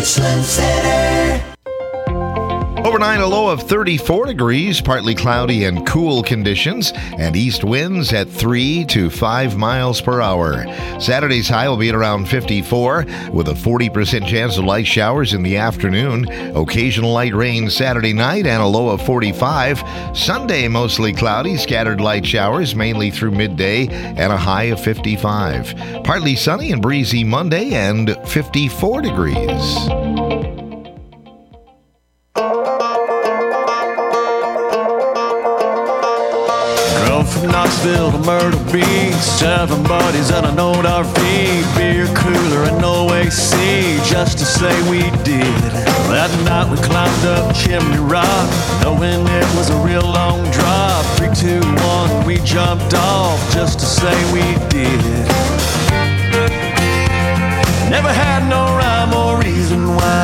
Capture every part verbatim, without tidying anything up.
Richland Center. Overnight, a low of thirty-four degrees, partly cloudy and cool conditions, and east winds at three to five miles per hour. Saturday's high will be at around fifty-four, with a forty percent chance of light showers in the afternoon. Occasional light rain Saturday night and a low of forty-five. Sunday, mostly cloudy, scattered light showers mainly through midday, and a high of fifty-five. Partly sunny and breezy Monday and fifty-four degrees. From Knoxville to Myrtle Beach, seven buddies and an old R V, beer cooler and no A C, just to say we did. That night we climbed up Chimney Rock, knowing it was a real long drop. Three, two, one, we jumped off, just to say we did. Never had no rhyme or reason why.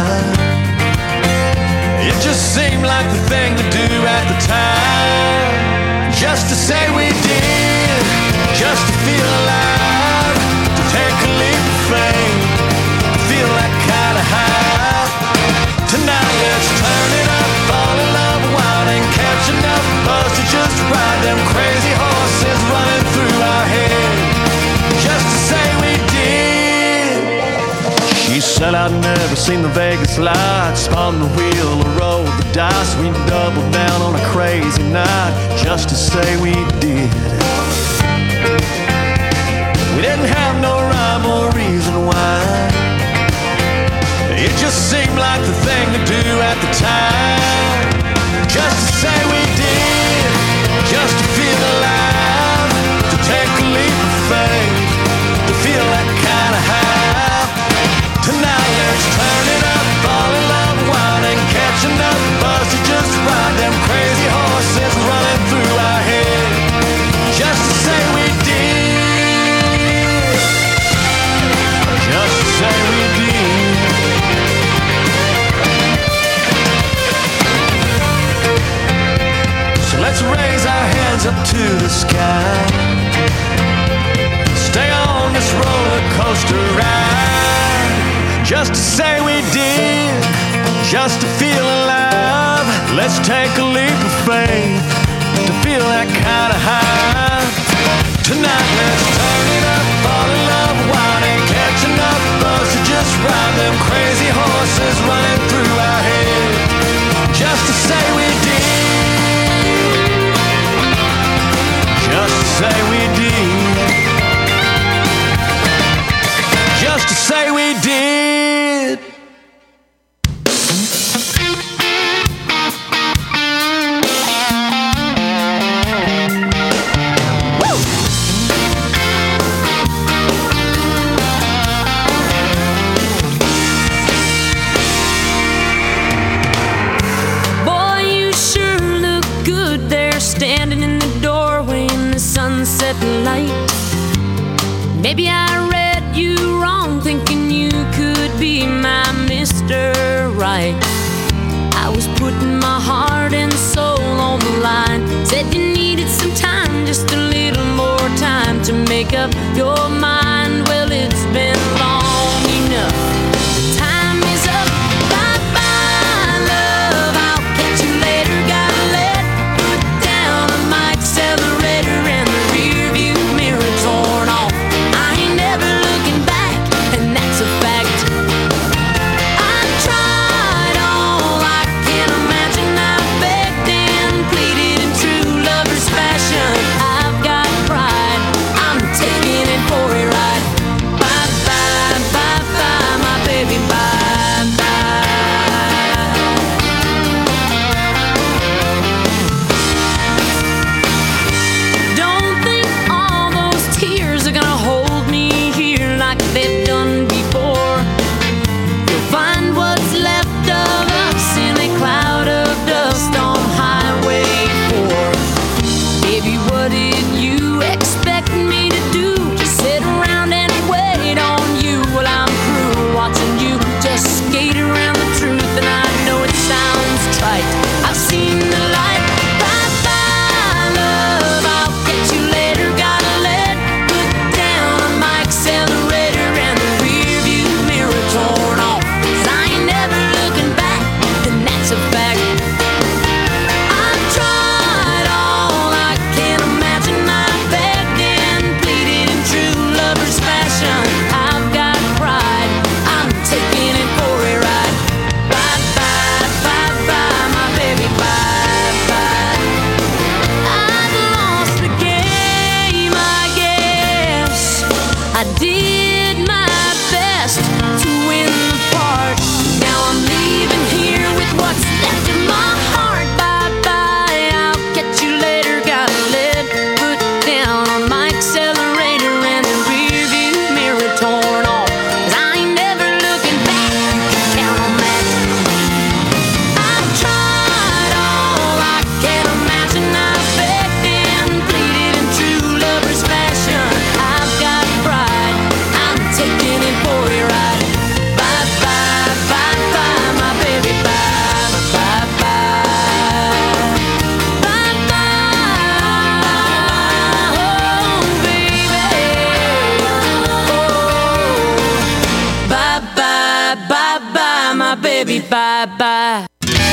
It just seemed like the thing to do at the time. Just to say we did, just to feel alive, to take a leap of faith, to feel that kind of high. Tonight let's turn it up, fall in love, wild and catch enough buzz to just ride them crazy horses running through our head. Just to say we did. She said I'd never seen the Vegas lights, spun the wheel or rolled the dice. We doubled down on a crazy night, just to say we did. We didn't have no rhyme or reason why. It just seemed like the thing to do at the time. Just to say we did, just to feel alive, to take a leap of faith, to feel that kind of high. Tonight let's turn it up, fall in love, wild and catch enough buzz to just ride them crazy horses running through our head. Just to say we did, just to say we did. So let's raise our hands up to the sky, stay on this roller coaster ride. Just to say we did, just to feel alive. Let's take a leap of faith, to feel that kind of high. Tonight let's turn it up, fall in love, wild and catch enough buzz to just ride them crazy horses running through our head. Just to say we did, just to say we did, just to say we did. Standing in the doorway in the sunset light. Maybe I read you wrong, thinking you could be my Mister Right. I was putting my heart and soul on the line. Said you needed some time, just a little more time to make up your mind. Well, it's been long enough. Time is up. Bye-bye, love. I'll catch you later. Gotta let put down a mic accelerator and the rear view mirror torn off. I ain't never baby, bye-bye.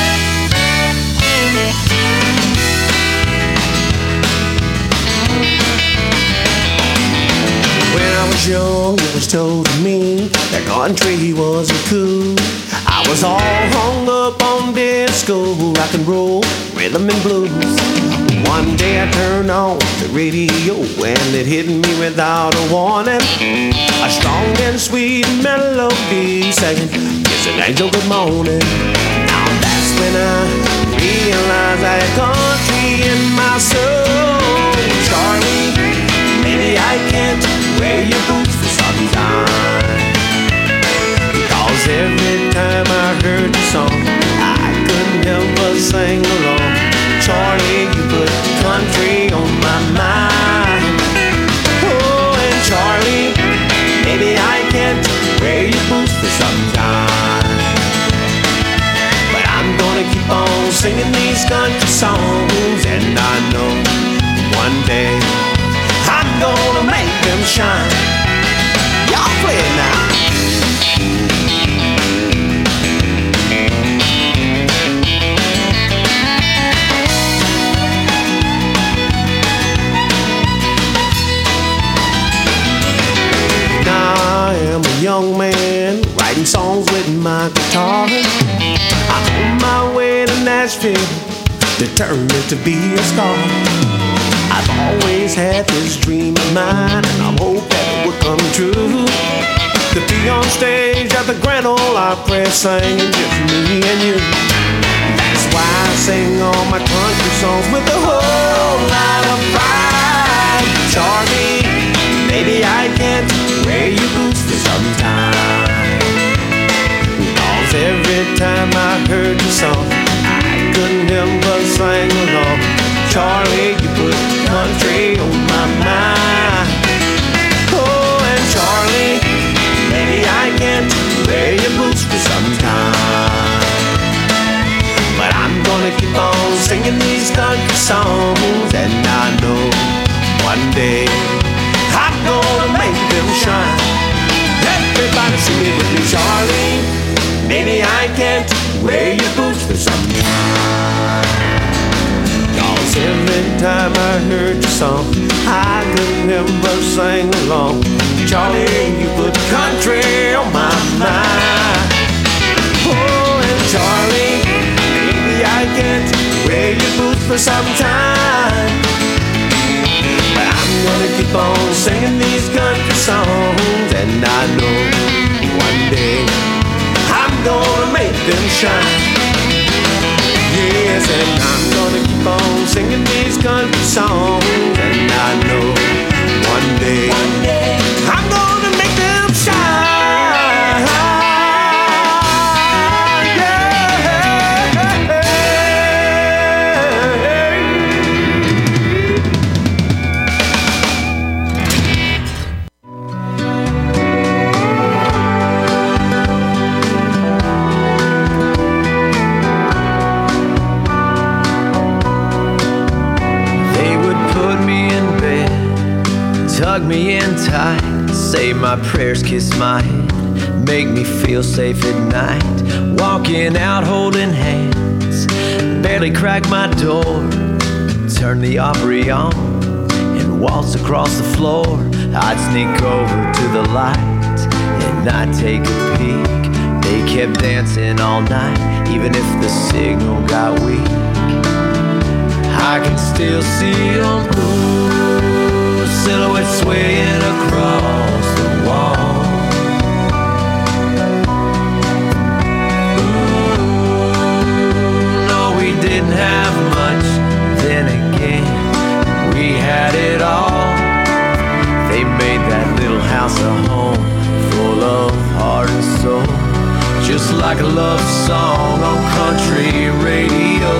When I was young, it was told to me that country wasn't cool. I was all hung up on disco, rock and roll, rhythm and blues. One day I turned on the radio and it hit me without a warning. A strong and sweet melody saying, "It's an angel, good morning." Now that's when I realized I had country in my soul. Charlie, maybe I can't wear your boots for some time, because every time I heard the song, I couldn't help but sing along. Charlie, you put country on my mind. Oh, and Charlie, maybe I can't wear your boots for some time, but I'm gonna keep on singing these country songs, and I know one day I'm gonna make them shine. Y'all play it now. Now I am a young man writing songs with my guitar. I'm on my way to Nashville, determined to be a star. I've always had this dream of mine, and I hope that it would come true. To be on stage at the Grand Ole Opry singing just me and you. That's why I sing all my country songs with a whole lot of pride. Charlie, maybe I can't wear your boots for some time, because every time I heard your song, I couldn't help but sing along. Charlie, you put country on my mind. Oh, and Charlie, maybe I can't wear your boots for some time, but I'm gonna keep on singing these country songs, and I know one day I'm gonna make them shine. Everybody sing it with me. Charlie, maybe I can't wear your boots for some time, cause every time I heard your song, I couldn't help but sing along. Charlie, you put country on my mind. Oh, and Charlie, maybe I can't wear your boots for some time, but I'm gonna keep on singing these country songs, and I know one day I'm gonna make them shine. Yes, and I'm gonna keep on singing these country songs, and I know one day, one day I'm gonna make them shine. Hug me in tight, say my prayers, kiss my head, make me feel safe at night. Walking out holding hands, barely crack my door, turn the Opry on and waltz across the floor. I'd sneak over to the light and I'd take a peek. They kept dancing all night, even if the signal got weak. I can still see them blue silhouettes swaying across the wall. Ooh, no, we didn't have much, then again, we had it all. They made that little house a home, full of heart and soul, just like a love song on country radio.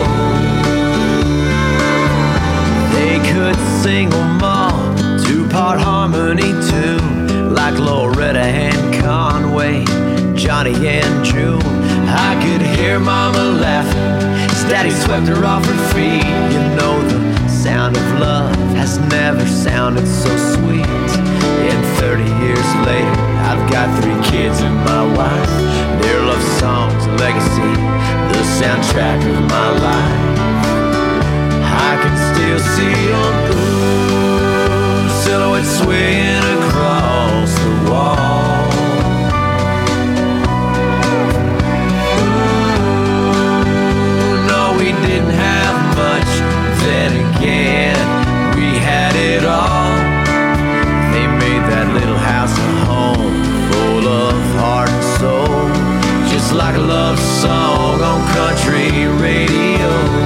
They could sing them all, two-part harmony tune, like Loretta and Conway, Johnny and June. I could hear Mama laughing as Daddy swept her off her feet. You know the sound of love has never sounded so sweet. And thirty years later, I've got three kids and my wife. Their love songs, legacy, the soundtrack of my life. I can still see them, ooh, silhouettes swaying across the wall. Ooh, no, we didn't have much. Then again, we had it all. They made that little house a home, full of heart and soul, just like a love song on country radio.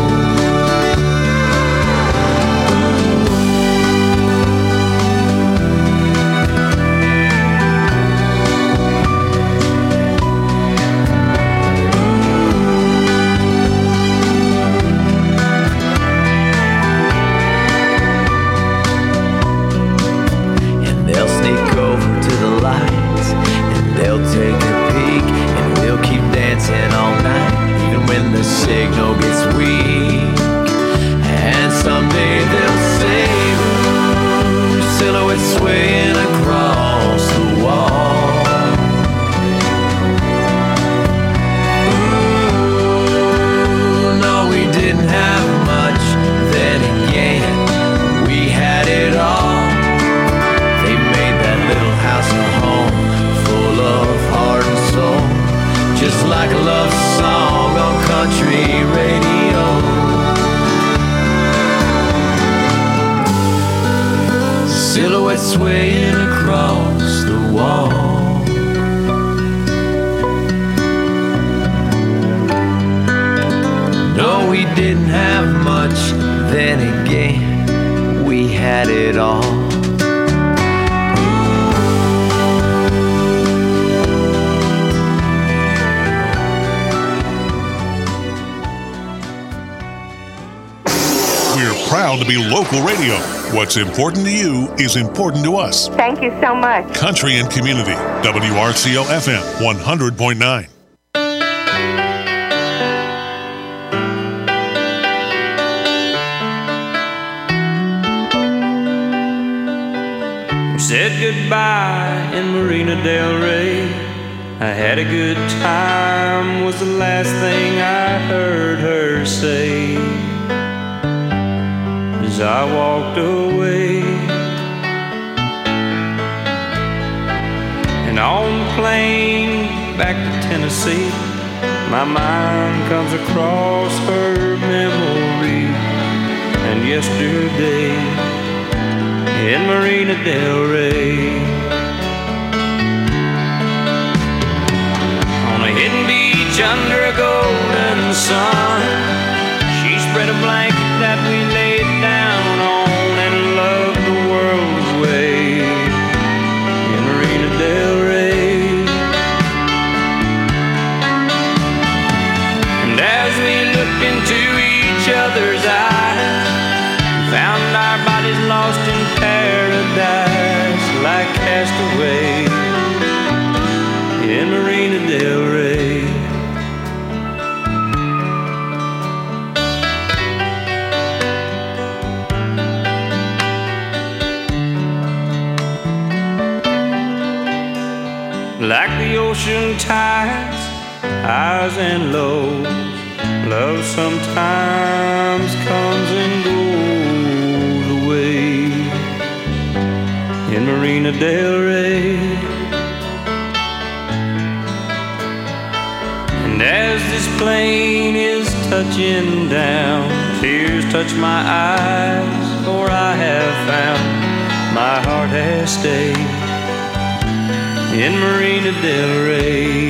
The signal gets weak, and someday they'll say, ooh, silhouettes swaying across the wall. Ooh, no, we didn't have much. Then again, we had it all. They made that little house a home, full of heart and soul, just like a love song on country radio. Silhouettes swaying across the wall. No, we didn't have much. Then again, we had it all. Proud to be local radio. What's important to you is important to us. Thank you so much. Country and Community, W R C L F M one hundred point nine. We said goodbye in Marina Del Rey. I had a good time was the last thing I heard her say. As I walked away, and on the plane back to Tennessee, my mind comes across her memory and yesterday in Marina Del Rey. On a hidden beach under a golden sun, she spread a blanket that we laid down on and loved the world away in Marina Del Rey. And as we looked into each other's eyes, we found our bodies lost in paradise like castaways in Marina Del Rey. Like the ocean tides, highs and lows, love sometimes comes and goes away in Marina Del Rey. And as this plane is touching down, tears touch my eyes, for I have found my heart has stayed in Marina Del Rey.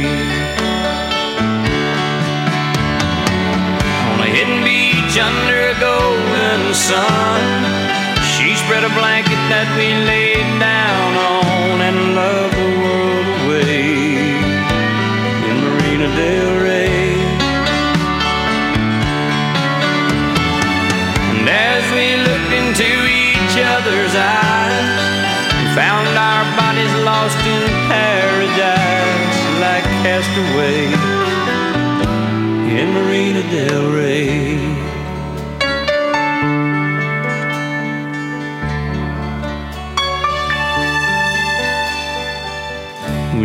On a hidden beach under a golden sun, she spread a blanket that we laid down on and loved the world away in Marina Del Rey. And as we looked into each other's eyes, we found our bodies lost in paradise like castaways in Marina Del Rey.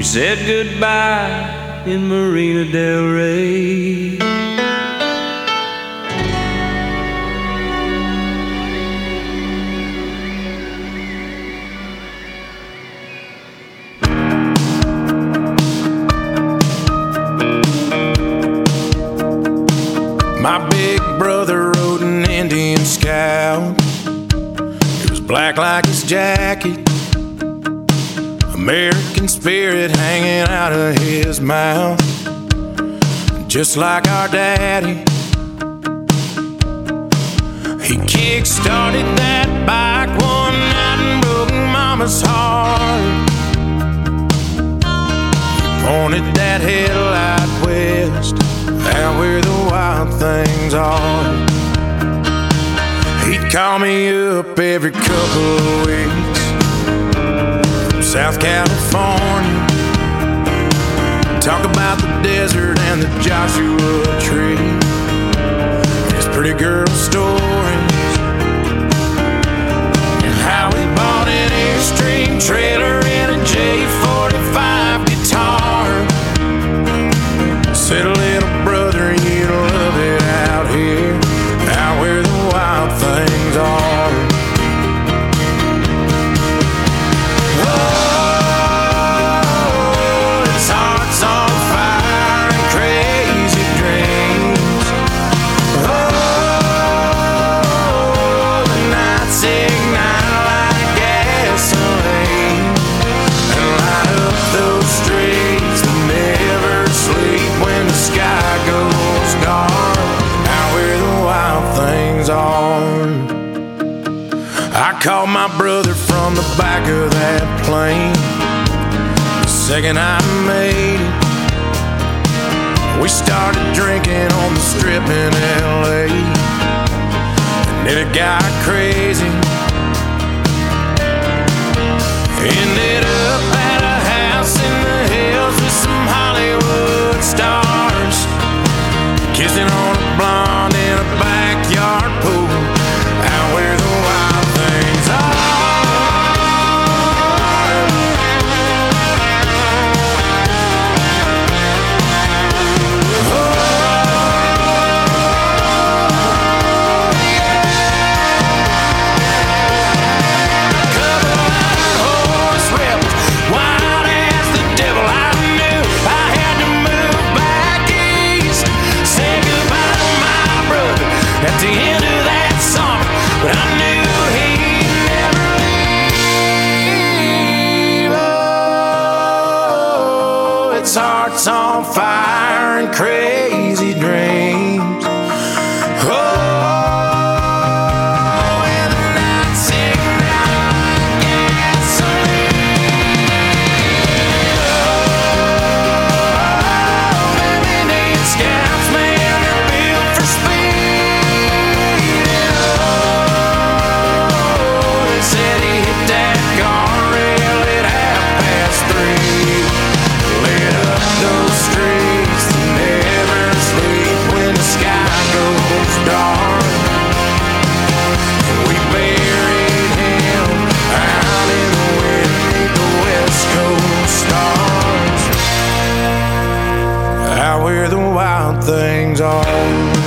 We said goodbye in Marina del Rey. My big brother rode an Indian Scout. It was black like his jacket, American spirit hanging out of his mouth, just like our daddy. He kick-started that bike one night and broke Mama's heart. He pointed that headlight west, out where the wild things are. He'd call me up every couple of weeks from South California, talk about the desert and the Joshua Tree, his pretty girl stories, and how he bought an Airstream trailer and a J forty-five guitar. Said, little brother, you love it out here, out where the wild things are. Oh, his heart's on fire and crazy dreams. Oh, the nights ignite like gasoline and light up those streets that never sleep when the sky goes dark, out where the wild things are. I called my brother from the back of that plane the second I made it. We started drinking on the strip in L A, and then it got crazy. Ended up at a house in the hills with some Hollywood stars, kissing on a blonde in a backyard pool, out where the wild things are. Oh, yeah. Couple of horse rebels, wild as the devil. I knew I had to move back east, say goodbye to my brother at the end of that summer, but I knew he'd never leave. Oh, its heart's on fire and crazy dreams. Oh, and the nights ignite like gasoline. Oh, them Indian Scouts, man, they're built for speed. Oh, they said he hit that guardrail at half past three, lit up those streets that never sleep when the sky goes dark. And we buried him out in the wind beneath the West Coast stars, out where the wild things are.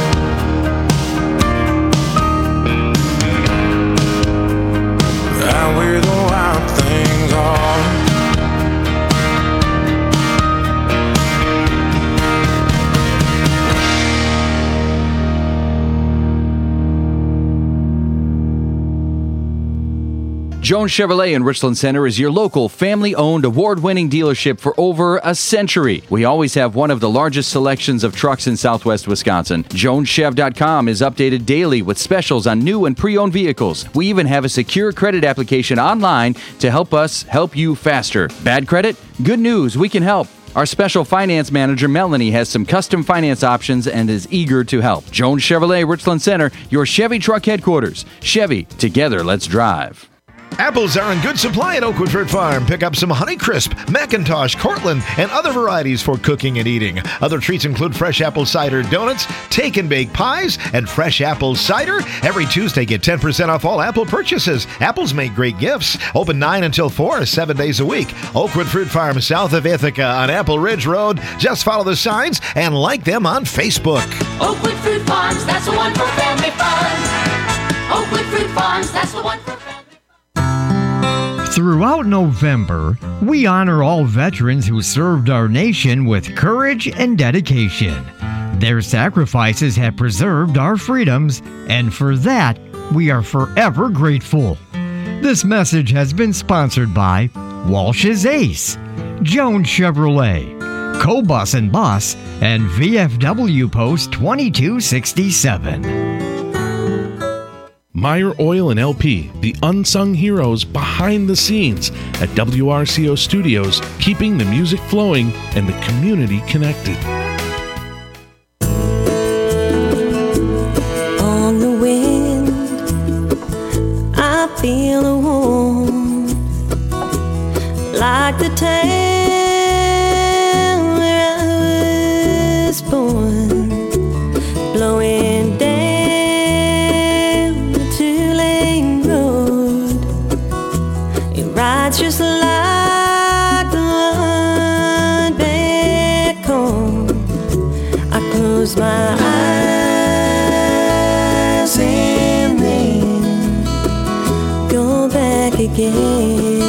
Out where the wild things are. Jones Chevrolet in Richland Center is your local family-owned, award-winning dealership for over a century. We always have one of the largest selections of trucks in southwest Wisconsin. Jones Chev dot com is updated daily with specials on new and pre-owned vehicles. We even have a secure credit application online to help us help you faster. Bad credit? Good news, we can help. Our special finance manager, Melanie, has some custom finance options and is eager to help. Jones Chevrolet, Richland Center, your Chevy truck headquarters. Chevy, together, let's drive. Apples are in good supply at Oakwood Fruit Farm. Pick up some Honeycrisp, Macintosh, Cortland, and other varieties for cooking and eating. Other treats include fresh apple cider donuts, take and bake pies, and fresh apple cider. Every Tuesday, get ten percent off all apple purchases. Apples make great gifts. Open nine until four, seven days a week. Oakwood Fruit Farm, south of Ithaca on Apple Ridge Road. Just follow the signs and like them on Facebook. Oakwood Fruit Farms, that's the one for family fun. Oakwood Fruit Farms, that's the one for family fun. Throughout November, we honor all veterans who served our nation with courage and dedication. Their sacrifices have preserved our freedoms, and for that, we are forever grateful. This message has been sponsored by Walsh's Ace, Jones Chevrolet, Cobus and Bus, and V F W Post twenty-two sixty-seven. Meyer Oil and L P, the unsung heroes behind the scenes at W R C O Studios, keeping the music flowing and the community connected. On the wind, I feel a warmth, like the town where I was born, blowing down just like the one back home. I close my eyes and then go back again.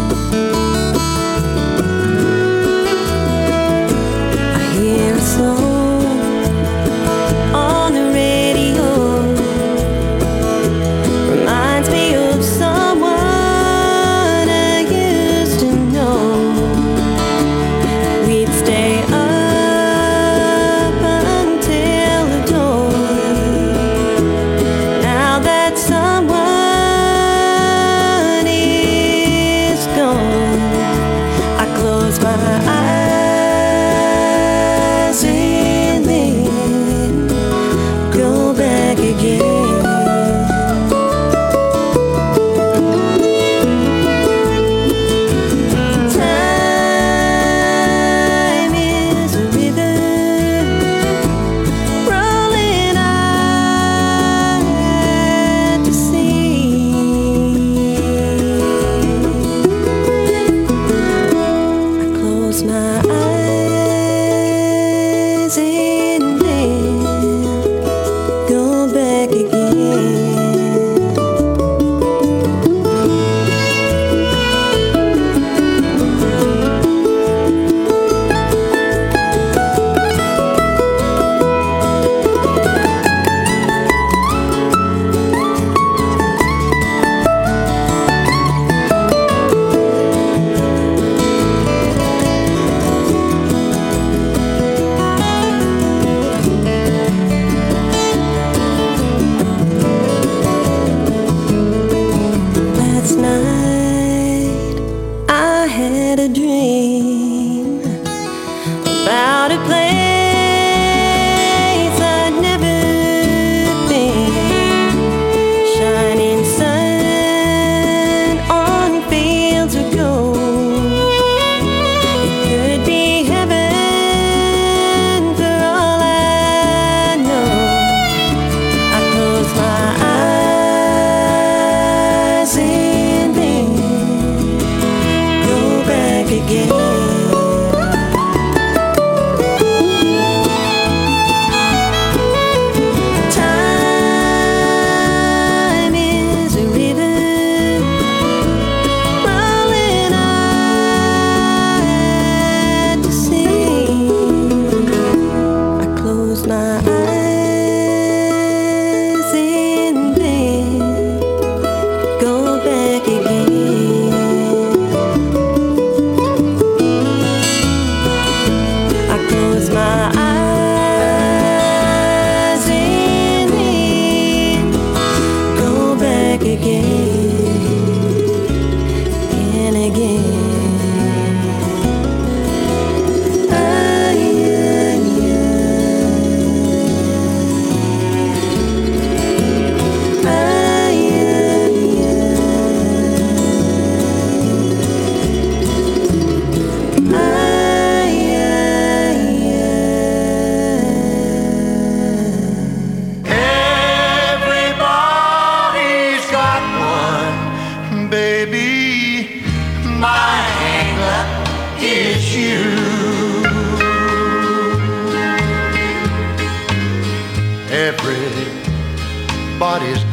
I hear a song on the radio, reminds me of someone someone is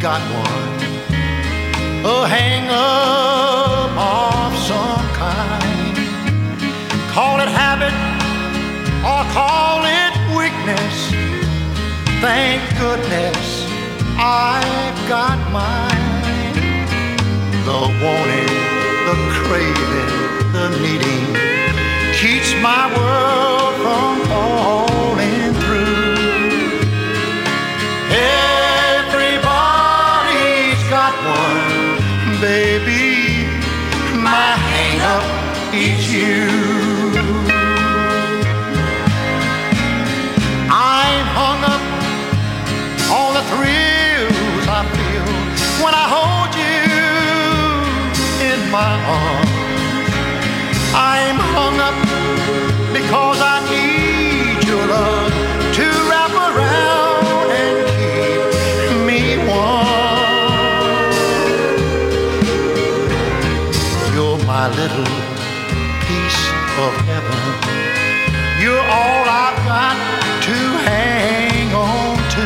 got one, a hang-up of some kind. Call it habit or call it weakness. Thank goodness I've got mine. The wanting, the craving, the needing keeps my world from falling through. Everybody's got one, baby. My hang-up is you. I'm hung up on the thrills I feel when I hold you in my arms. I'm hung up because I need your love to wrap around and keep me warm. You're my little piece of heaven. You're all I've got to hang on to.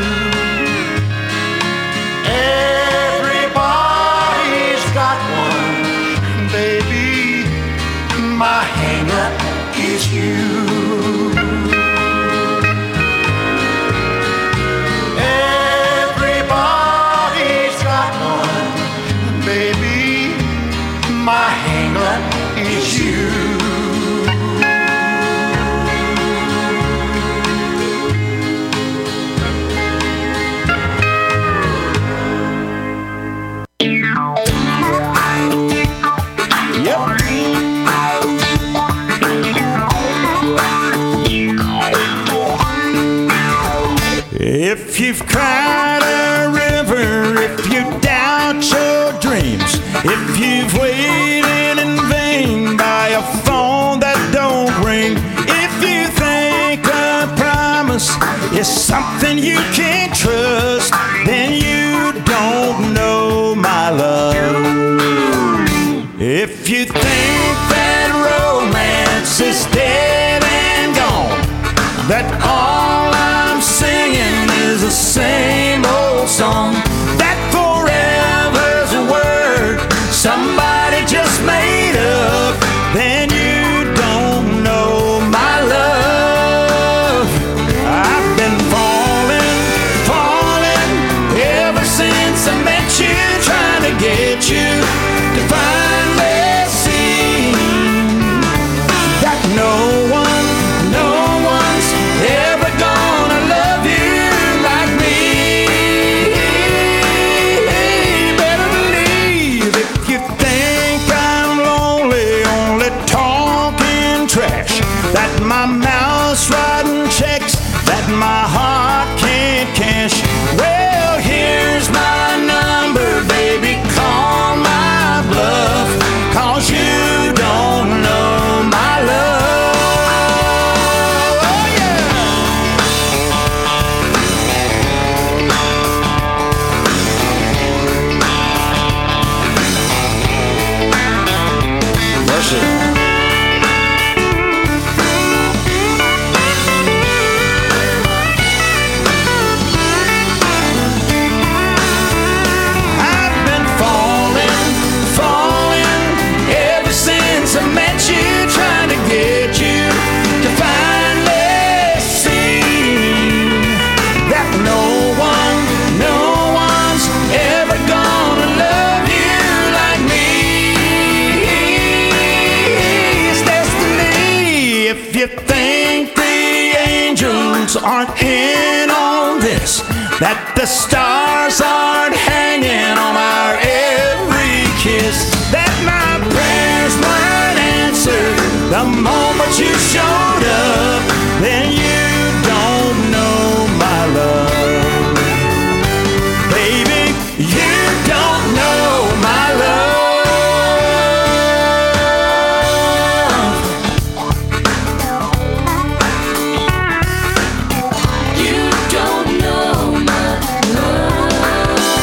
Everybody's got one, baby. My hang-up is you. Everybody's got one, baby. My hang-up is you. If you've cried a river, if you doubt your dreams, if you've waited in vain by a phone that don't ring, if you think a promise is something you can't trust, then you don't know my love. If you think that romance is dead and gone, that all I'm singing is the same old song, that forever's a word somebody just made up, then you don't know my love. I've been falling, falling ever since I met you, trying to get you to finally see that no one, no one's ever gonna love you like me. Better believe if you think I'm lonely, only talking trash, that my mouth's writing checks that my heart can't cash. Well, here's my number, baby, call my bluff, 'cause you don't know my love. Oh yeah. Mercy. I've been falling, falling ever since I met you, trying to get you to finally see that no one, no one's ever gonna love you like me. It's destiny if you think the angels aren't in on this, that the stars aren't hanging on our every kiss, that my prayers weren't answered the moment you showed up, then you don't know my love. Baby, you don't know my love. You don't know my love.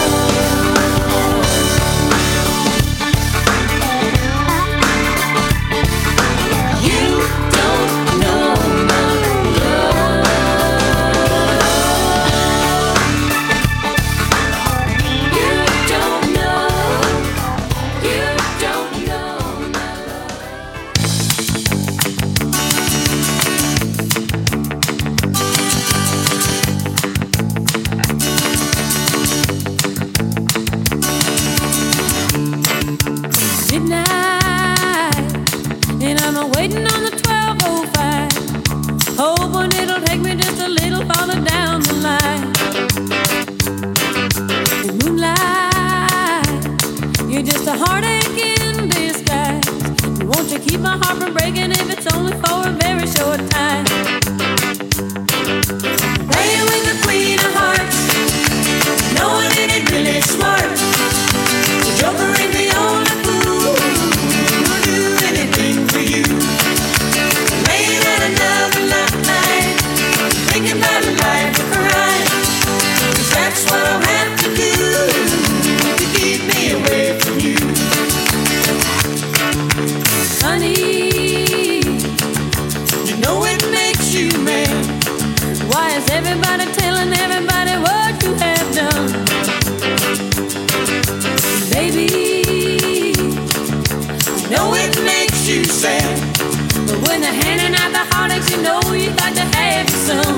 you said. But when they're handing out the Horlicks, you know you got to have some.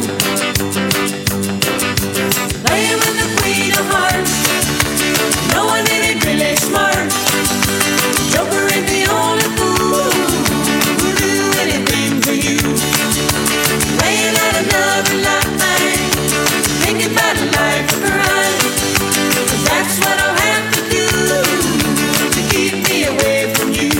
Playing with the Queen of Hearts, no one in it really smart. Joker ain't the only fool who'll do anything for you. Laying out another line, thinking about a life of crime. 'Cause that's what I'll have to do to keep me away from you.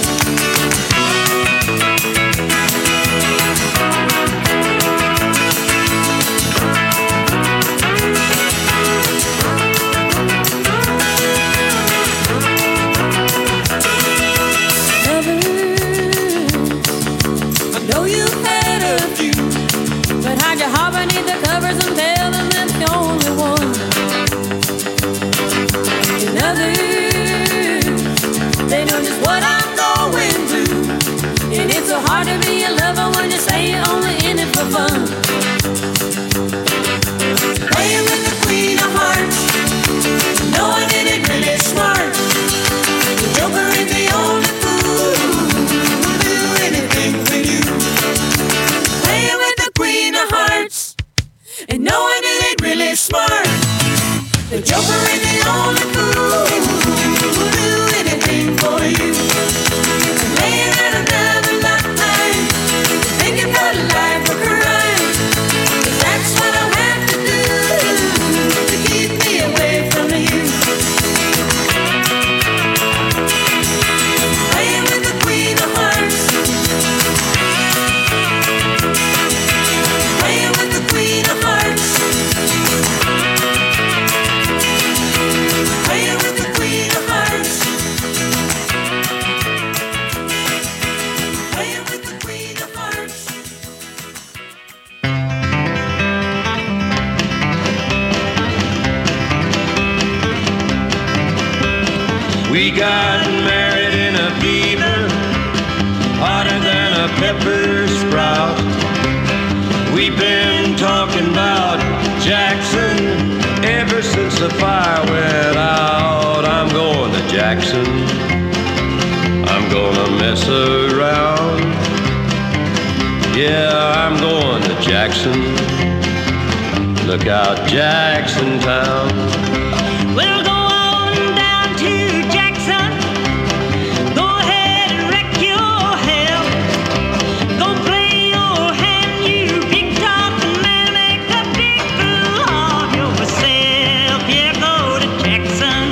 So hard to be a lover when you say you're only in it for fun. Playing with the Queen of Hearts, no one in it really smart. The Joker ain't the only fool who'll do anything for you. Playing with the Queen of Hearts, and no one in it really smart. The Joker ain't the only fool who'll do anything for you. Laying out another line, thinking about a life of crime. 'Cause that's what I'll have to do to keep me away from you. Playing with the Queen of Hearts, playing with the Queen of Hearts, playing with the Queen of Hearts. We got married in a fever, hotter than a pepper sprout. We've been talking about Jackson ever since the fire went out. I'm going to Jackson, I'm gonna mess around. Yeah, I'm going to Jackson, look out Jackson Town. We'll go on down to Jackson, go ahead and wreck your hell. Go play your hand, you big talking man, make a big fool of yourself. Yeah, go to Jackson,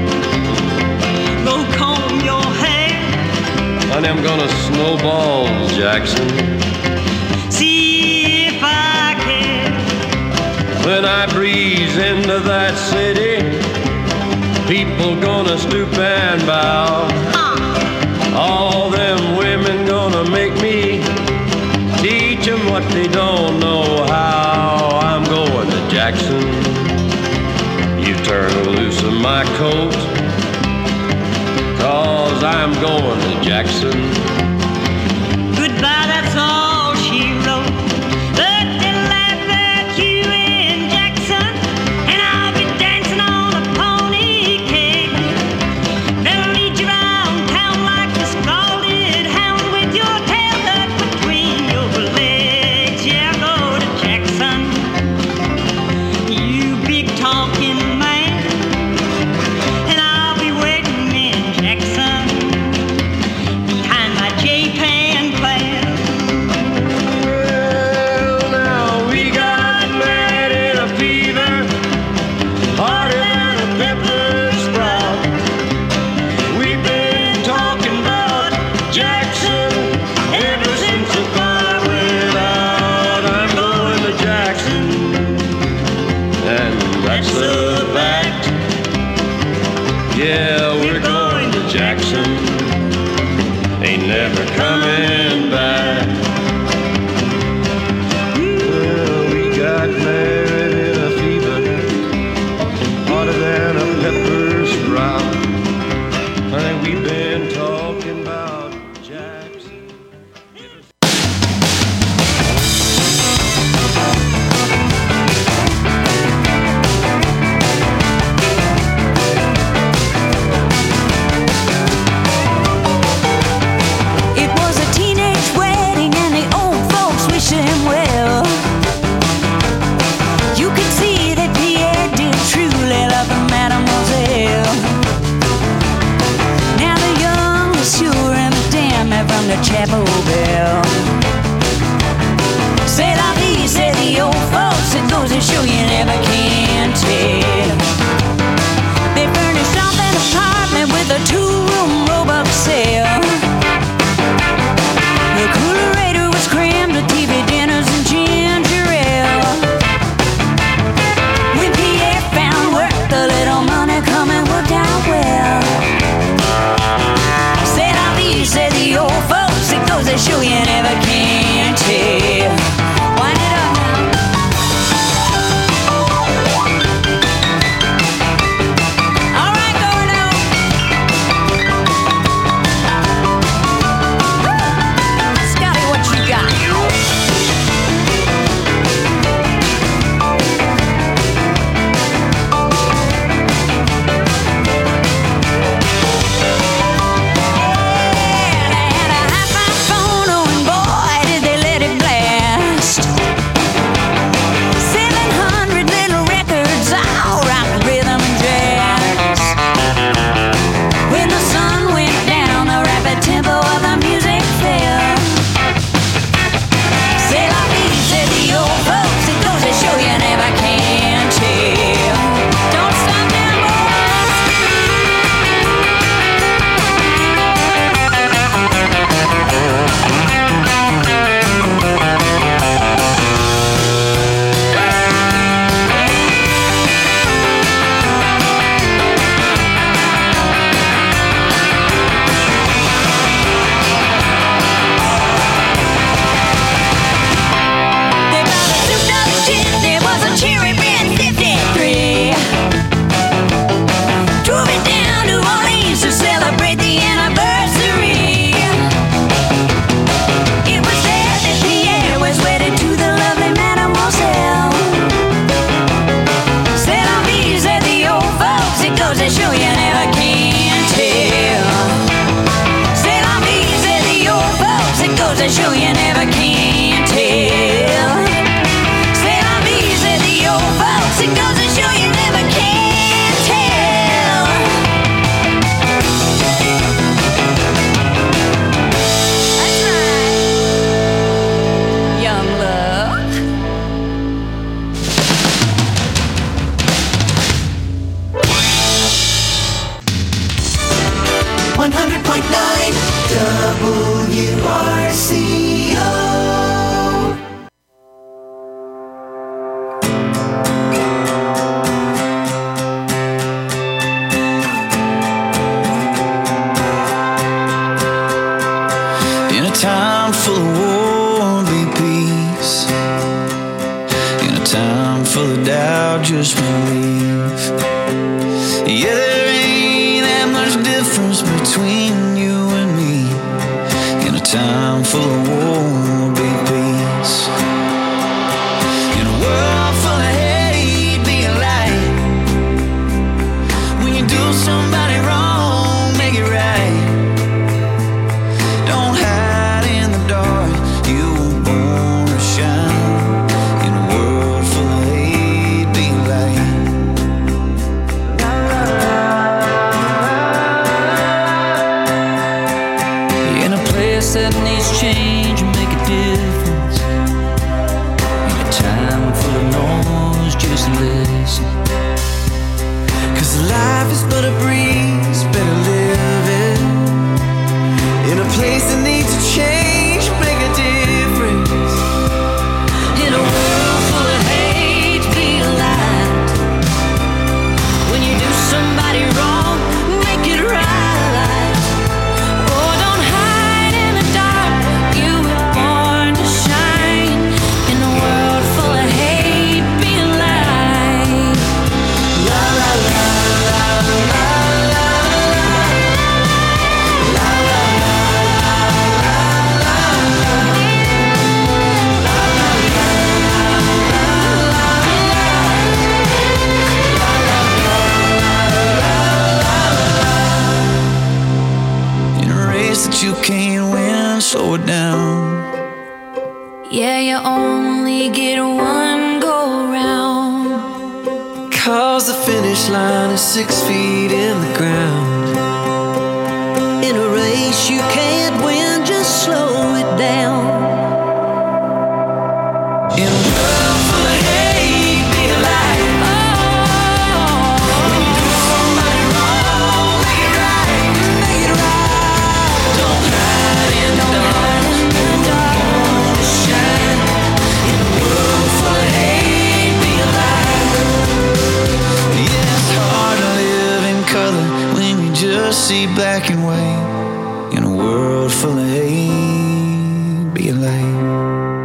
go comb your hair. Honey, I'm gonna snowball Jackson. See if I can. When I breeze into that city, people gonna stoop and bow. All them women gonna make me teach them what they don't know how. I'm going to Jackson, you turn loose of my coat, 'cause I'm going to Jackson. Goodbye, that's all she wrote. But they'll laugh at you in Jackson, and I'll be dancing on a pony cake. They'll lead you around town like a scalded hound with your tail tucked between your legs. Yeah, go to Jackson, you big talking man, and I'll be waiting in Jackson behind my J-Pan plan. Well, now we got married in a fever, hotter than a pepper sprout. We've been talking about Jackson ever since the fire went out. I'm going to Jackson, and that's a fact. Yeah, we're going to Jackson, ain't never coming back. Well, we got married in a fever, hotter than a pepper sprout. Honey, we've been talking about Jackson. Chapel Bell. C'est la vie, said the old folks. It goes to show you never can tell. They furnished off an apartment with a two-room robe-up cell. The coolerator was crammed with T V dinners and ginger ale. When Pierre found work, the little money coming worked out well. Said la vie, said the old folks. It goes to show you never can tell. Wind it up now. All right, Gordo. Scotty, what you got? one hundred point nine W R C O. In a time full of war, be peace. In a time full of doubt, just believe. Yeah, there ain't that much difference between you and me. In a time full of war, be peace. In a world full of hate, be a light. When you do somebody wrong, make it right. Don't hide in the dark, you were born to shine. In a world full of hate, be a light. In a place that needs change, make a difference. In a time full of noise, just listen. 'Cause life is but a breeze, better live it. In a place that needs a change, make a difference. In a world full of hate, be a light. When you do somebody wrong, make it right. Oh, don't hide in the dark, you were born to shine. In a world full of hate, be a light. La la la la la la la la in a race that you can't win, slow it down. Yeah, you only get one go round. 'Cause the finish line is six feet in the ground. In a race you can't win, just slow to see black and white in a world full of hate, being late.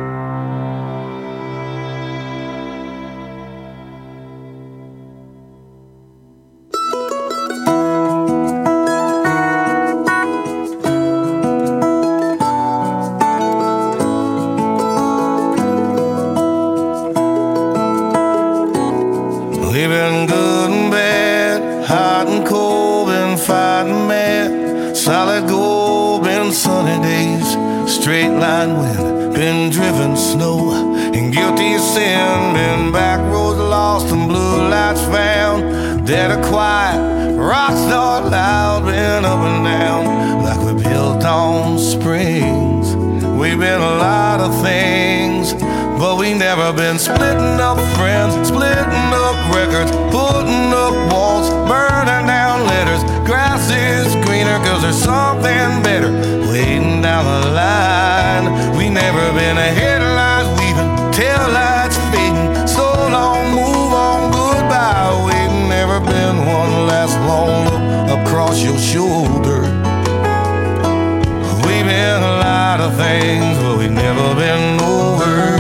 We've been good and bad, hot and cold, been fighting mad. Solid gold, been sunny days, straight line wind, been driven snow. And guilty sin, been back roads lost and blue lights found. Dead or quiet, rocks not loud, been up and down like we built on springs. We've been a lot of things, but we never been splitting up friends, splitting up records, putting up walls, burning down letters. Grass is greener cause there's something better waiting down the line. We never been a headlights weaving, tail lights fading. So long, move on, goodbye. We ain't never been one last long look across your shoulder. We've been a lot of things, but we've never been over.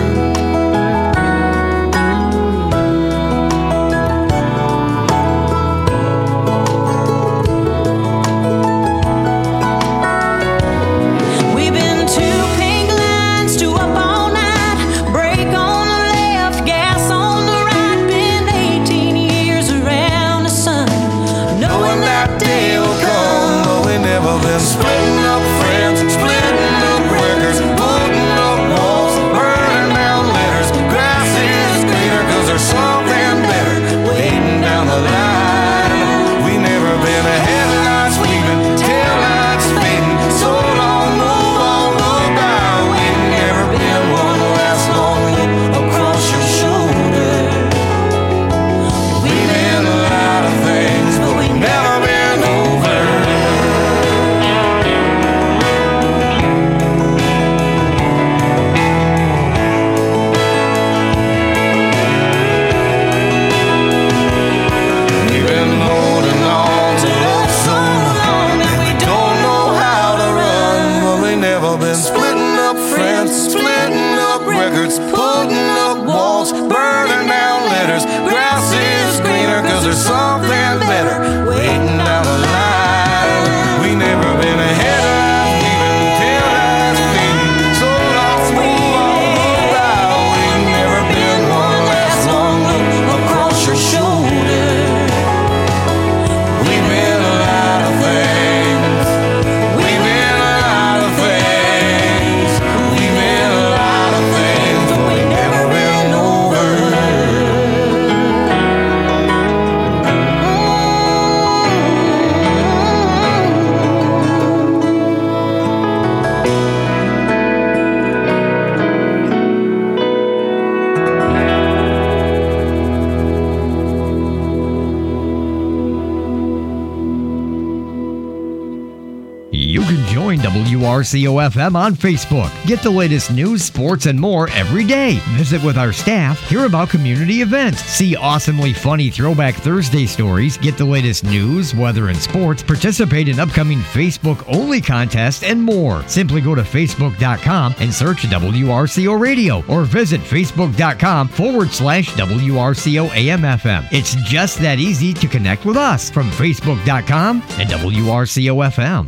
Splitting up friends, splitting up records, putting up walls, burning down letters. Grass is greener cause there's something better waiting down the line. We never been a headlights weaving, tail lights fading. So long, move on, goodbye. We ain't never been one last long look across your shoulder. We've been a lot of things, but we've never been over. Been splitting up friends, splitting up records, putting up walls, burning down letters. Grass is greener cause there's something better waiting down the line. We never been ahead of even tail lights fading. So long, move on, goodbye. We've never been one last long look across your shoulder. We've been a lot of things. We've been a lot of things. W R C O F M on Facebook. Get the latest news, sports, and more every day. Visit with our staff, hear about community events, see awesomely funny Throwback Thursday stories, get the latest news, weather, and sports, participate in upcoming Facebook-only contests, and more. Simply go to Facebook dot com and search W R C O Radio or visit Facebook dot com forward slash W R C O A M F M. It's just that easy to connect with us from Facebook dot com and W R C O F M.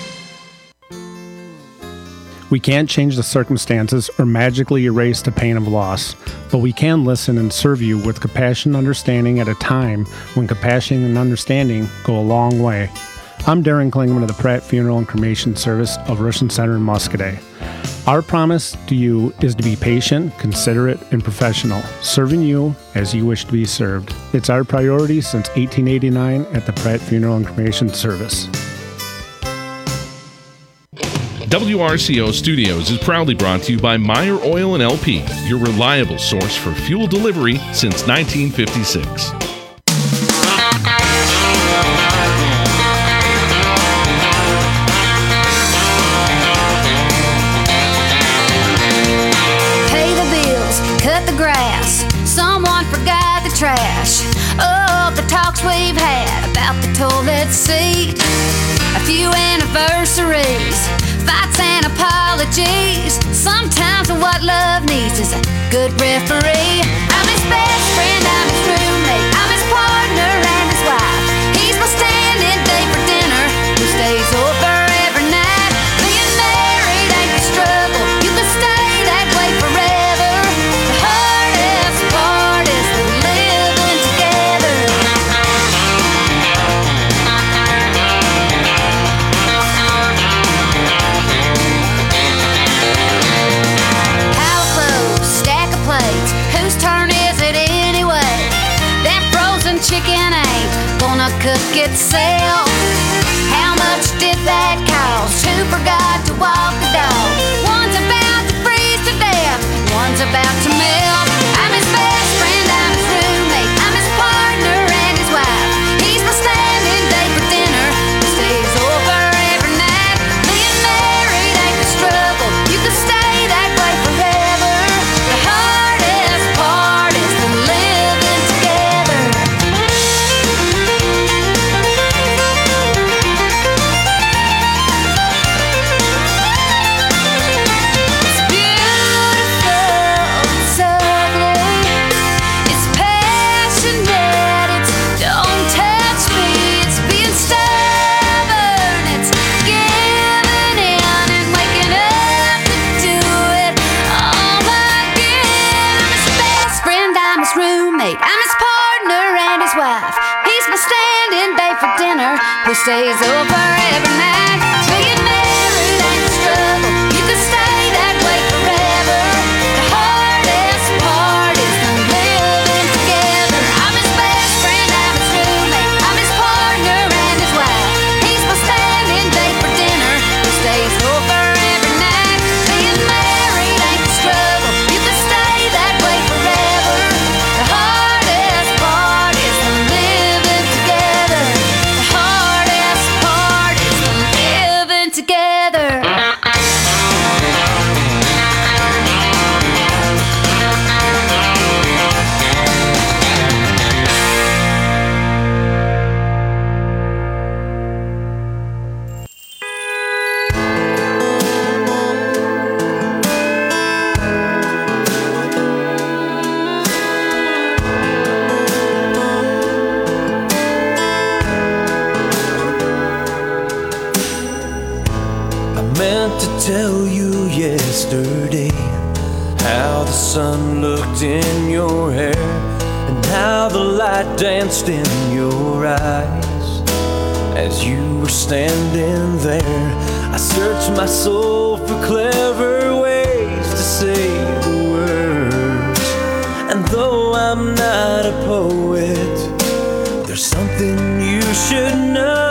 We can't change the circumstances or magically erase the pain of loss, but we can listen and serve you with compassion and understanding at a time when compassion and understanding go a long way. I'm Darren Klingman of the Pratt Funeral and Cremation Service of Richland Center in Muscoda. Our promise to you is to be patient, considerate, and professional, serving you as you wish to be served. It's our priority since eighteen eighty-nine at the Pratt Funeral and Cremation Service. W R C O Studios is proudly brought to you by Meyer Oil and L P, your reliable source for fuel delivery since nineteen fifty-six. Pay the bills, cut the grass, someone forgot the trash. Oh, the talks we've had about the toilet seat. A few anniversaries, fights and apologies. Sometimes what love needs is a good referee. I'm his best friend, I'm his roommate, I'm his partner and his wife. He's my stand-in day for dinner, who stays over every night. Being married ain't the struggle, you can stay that way forever. The hardest part is the living together. Pile of clothes, stack of plates, whose turn is it anyway? That frozen chicken ain't gonna cook itself. How much did that cost? Who forgot to walk the dog? One's about to freeze to death, one's about to melt. I'm his best friend, I'm his roommate, I'm his partner and his wife. He's my stand-in day for dinner, who stays over every night. Being married ain't the struggle, you can stay that way forever. The hardest part is the living together. It's beautiful, it's ugly, it's passionate, it's don't touch me, it's being stubborn, it's giving in and waking up to do it all again. I'm his best friend, I'm his roommate, I'm his partner and his wife. He's my stand-in day for dinner, who stays over every night. Being married ain't the struggle, you can stay that way forever. The hardest part is the living together. I'm his best friend, I'm his roommate, I'm his partner and his wife. He's my stand-in day for dinner, who stays over every night. Being married ain't the struggle, you can stay that way forever. The hardest part is the living together. The hardest part is the living together. I meant to tell you yesterday how the sun looked in your hair and how the light danced in your eyes as you were standing there. I searched my soul for clever ways to say the words, and though I'm not a poet, there's something you should know.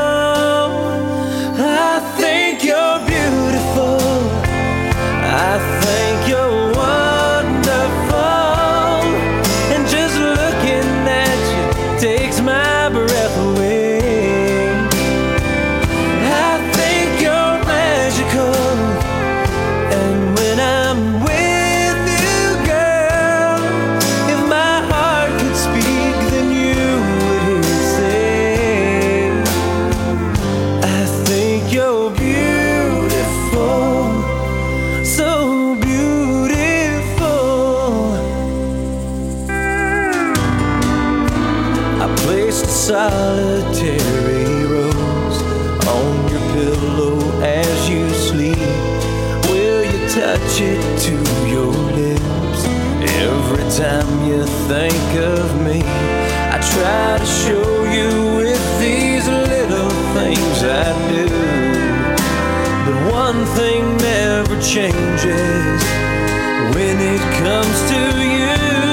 I think you're beautiful, I think you're wonderful, and just looking at you takes my breath away. I think you're magical, and when I'm with you, girl, if my heart could speak, then you would hear it say, I think you're beautiful, so beautiful. I placed a solitary rose on your pillow as you sleep. Will you touch it to your lips every time you think of me? I try to show you with these little things I do, but one thing never changes when it comes to you.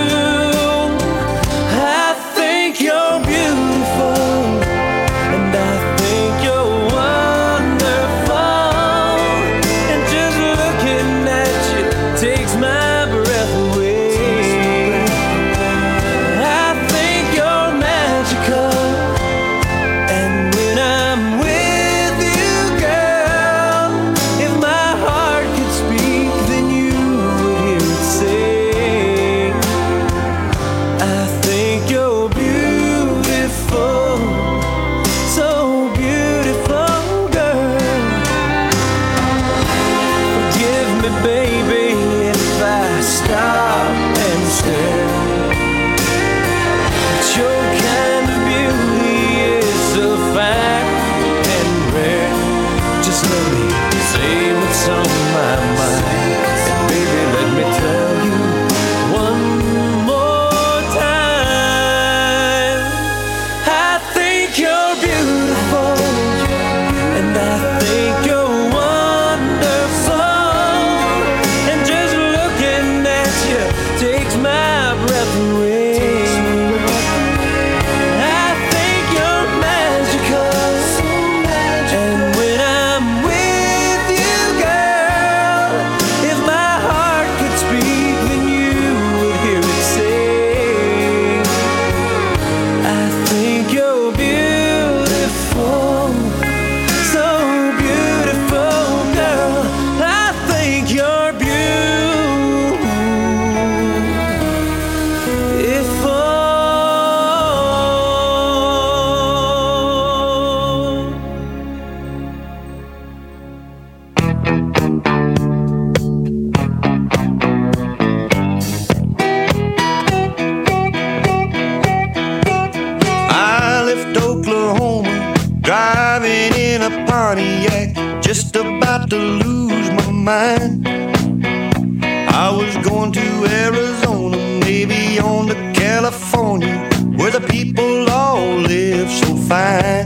I think you're beautiful, and I think you're wonderful, and just looking at you takes my breath away. I think you're magical, and when I'm with you, girl, if my heart could speak, then you would hear it say, driving in a Pontiac, just about to lose my mind. I was going to Arizona, maybe on to California, where the people all live so fine.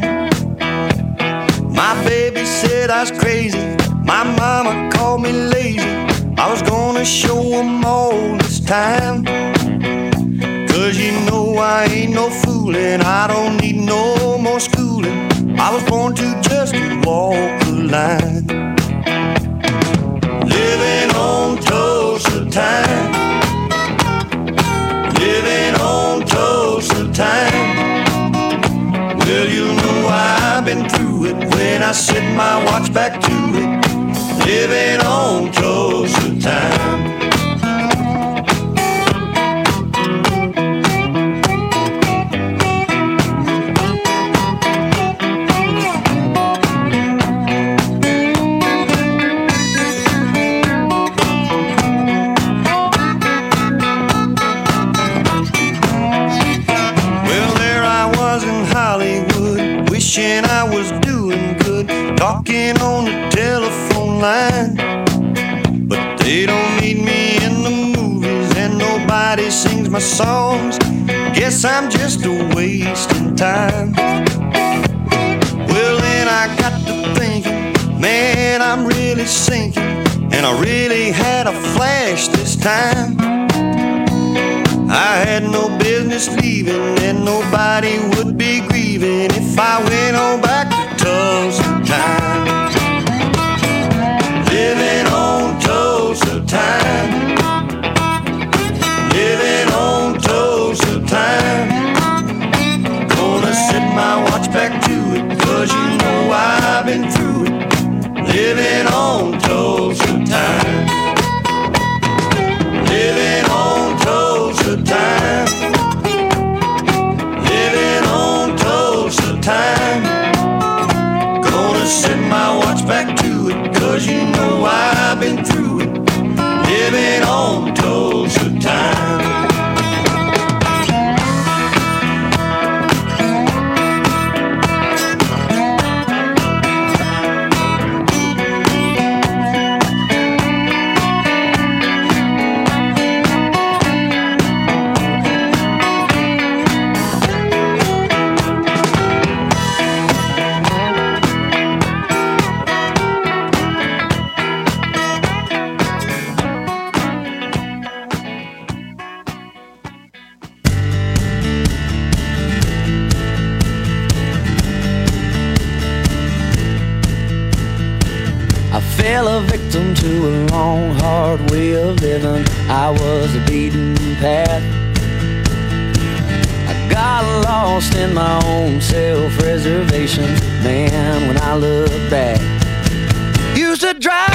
My baby said I was crazy, my mama called me lazy. I was gonna show them all this time. Cause you know I ain't no foolin', I don't need no more schooling. I was born to just walk the line. Living on Tulsa time, living on Tulsa time. Well, you know I've been through it when I set my watch back to it. Living on Tulsa time. Wishing I was doing good, talking on the telephone line. But they don't need me in the movies, and nobody sings my songs. Guess I'm just a wasting time. Well, then I got to thinking, man, I'm really sinking, and I really had a flash this time. I had no business leaving, and nobody would be grieving if I went on back to Tulsa time. Living on Tulsa time. Living on Tulsa time. Gonna set my watch back to it, cause you know I've been through it. Living on Tulsa time. Living on Tulsa time. Living on Tulsa time. Gonna set my watch back to it, cause you know I've been through it. Living on Tulsa time. Fell a victim to a long, hard way of living. I was a beaten path. I got lost in my own self-preservation. Man, when I look back, used to drive